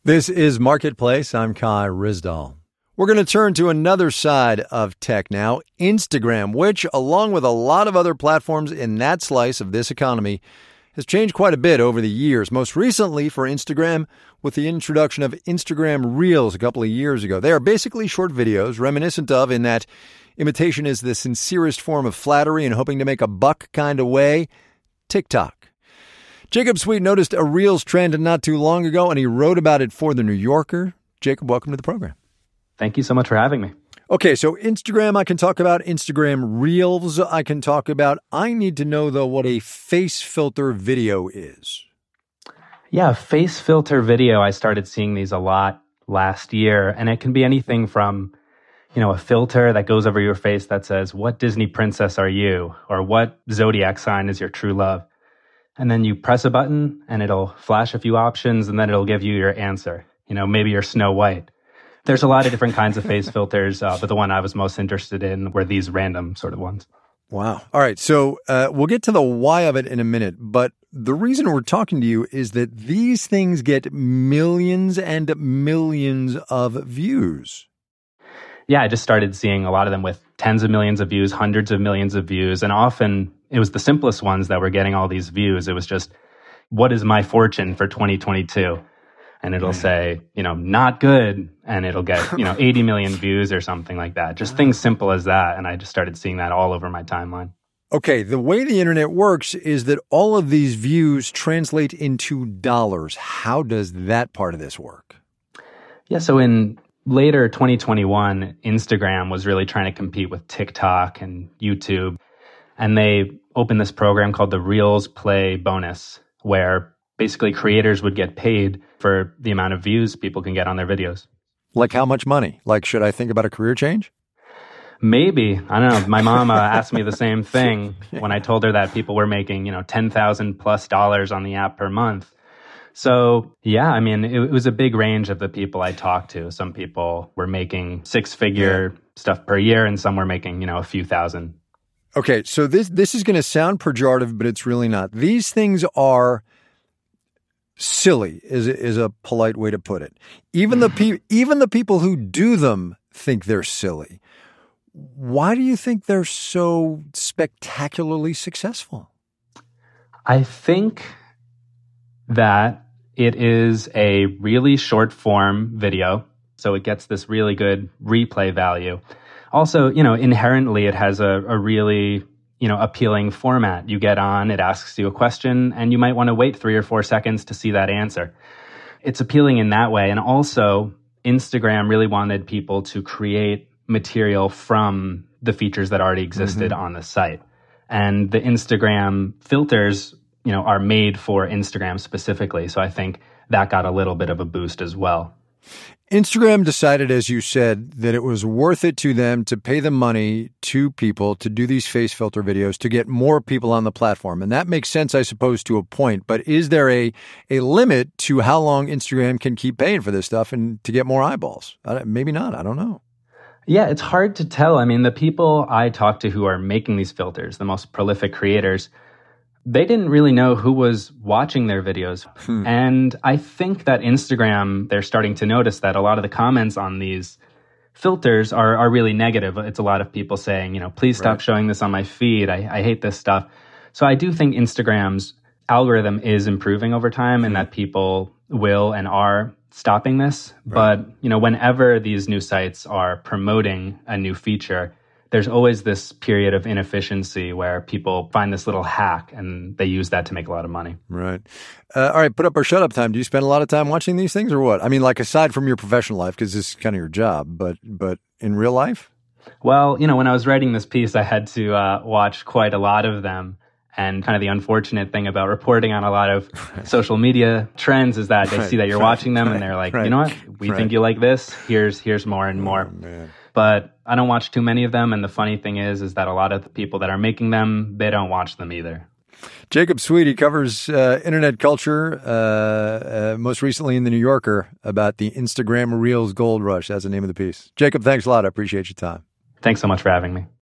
This is Marketplace. I'm Kai Ryssdal. We're going to turn to another side of tech now, Instagram, which, along with a lot of other platforms in that slice of this economy, has changed quite a bit over the years. Most recently for Instagram, with the introduction of Instagram Reels a couple of years ago. They are basically short videos, reminiscent of in that imitation is the sincerest form of flattery and hoping to make a buck kind of way. TikTok. Jacob Sweet noticed a Reels trend not too long ago, and he wrote about it for The New Yorker. Jacob, welcome to the program. Thank you so much for having me. Okay, so Instagram, I can talk about. Instagram Reels, I can talk about. I need to know, though, what a face filter video is. Yeah, face filter video. I started seeing these a lot last year, and it can be anything from, a filter that goes over your face that says, "What Disney princess are you?" or "What zodiac sign is your true love?" And then you press a button and it'll flash a few options and then it'll give you your answer. Maybe you're Snow White. There's a lot of different kinds of face filters, but the one I was most interested in were these random sort of ones. Wow. All right. So we'll get to the why of it in a minute. But the reason we're talking to you is that these things get millions and millions of views. Yeah, I just started seeing a lot of them with tens of millions of views, hundreds of millions of views. And often it was the simplest ones that were getting all these views. It was just, what is my fortune for 2022? And it'll say, not good. And it'll get, 80 million views or something like that. Just things simple as that. And I just started seeing that all over my timeline. Okay, the way the internet works is that all of these views translate into dollars. How does that part of this work? Yeah, so in later 2021, Instagram was really trying to compete with TikTok and YouTube. And they opened this program called the Reels Play Bonus, where basically creators would get paid for the amount of views people can get on their videos. Like how much money? Like, should I think about a career change? Maybe. I don't know. My mom asked me the same thing when I told her that people were making, $10,000+ on the app per month. So, yeah, it was a big range of the people I talked to. Some people were making six-figure stuff per year, and some were making, a few thousand. Okay, so this is going to sound pejorative, but it's really not. These things are silly, is a polite way to put it. Even the people who do them think they're silly. Why do you think they're so spectacularly successful? I think that it is a really short form video, so it gets this really good replay value. Also, inherently it has a really, appealing format. You get on, it asks you a question, and you might want to wait 3 or 4 seconds to see that answer. It's appealing in that way. And also, Instagram really wanted people to create material from the features that already existed on the site. And the Instagram filters, are made for Instagram specifically. So I think that got a little bit of a boost as well. Instagram decided, as you said, that it was worth it to them to pay the money to people to do these face filter videos to get more people on the platform. And that makes sense, I suppose, to a point. But is there a limit to how long Instagram can keep paying for this stuff and to get more eyeballs? Maybe not. I don't know. Yeah, it's hard to tell. The people I talk to who are making these filters, the most prolific creators, they didn't really know who was watching their videos. And I think that Instagram, they're starting to notice that a lot of the comments on these filters are really negative. It's a lot of people saying, please stop showing this on my feed. I hate this stuff. So I do think Instagram's algorithm is improving over time and that people will and are stopping this. But, whenever these new sites are promoting a new feature, there's always this period of inefficiency where people find this little hack and they use that to make a lot of money. Right. All right. Put up or shut up time. Do you spend a lot of time watching these things or what? Aside from your professional life, because this is kind of your job, but in real life? Well, when I was writing this piece, I had to watch quite a lot of them. And kind of the unfortunate thing about reporting on a lot of social media trends is that they see that you're watching them and they're like, you know what? We think you like this. Here's more and more. Man. But I don't watch too many of them. And the funny thing is that a lot of the people that are making them, they don't watch them either. Jacob Sweet covers internet culture, most recently in The New Yorker, about the Instagram Reels gold rush. That's the name of the piece. Jacob, thanks a lot. I appreciate your time. Thanks so much for having me.